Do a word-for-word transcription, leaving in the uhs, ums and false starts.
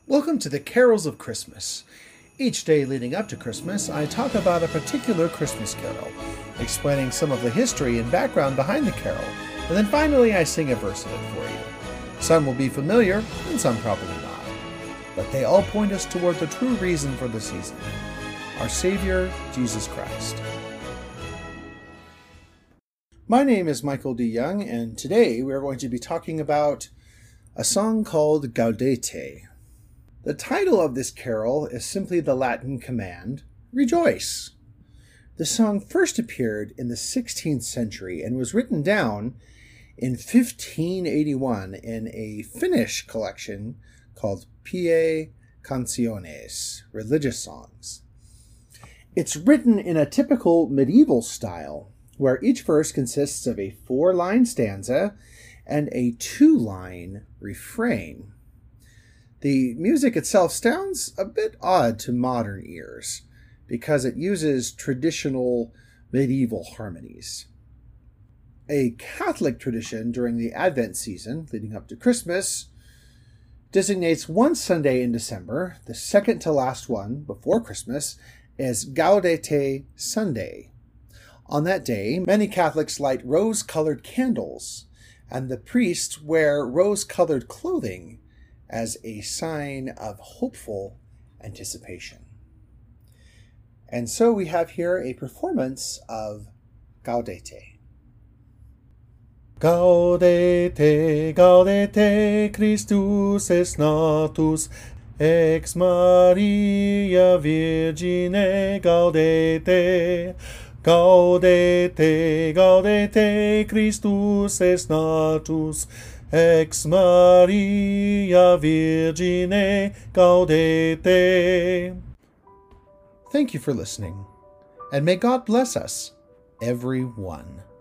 Welcome to the Carols of Christmas. Each day leading up to Christmas, I talk about a particular Christmas carol, explaining some of the history and background behind the carol, and then finally I sing a verse of it for you. Some will be familiar, and some probably not. But they all point us toward the true reason for the season, our Savior, Jesus Christ. My name is Michael D. Young, and today we are going to be talking about a song called Gaudete. The title of this carol is simply the Latin command, Rejoice. The song first appeared in the sixteenth century and was written down in fifteen eighty-one in a Finnish collection called Pie Canciones, religious songs. It's written in a typical medieval style, where each verse consists of a four-line stanza and a two-line refrain. The music itself sounds a bit odd to modern ears because it uses traditional medieval harmonies. A Catholic tradition during the Advent season leading up to Christmas designates one Sunday in December, the second to last one before Christmas, as Gaudete Sunday. On that day, many Catholics light rose-colored candles, and the priests wear rose-colored clothing as a sign of hopeful anticipation. And so we have here a performance of Gaudete. Gaudete, gaudete, Christus es natus, ex Maria Virgine, gaudete. Gaudete, gaudete, Christus es natus, ex Maria Virgine, gaudete. Thank you for listening, and may God bless us, every one.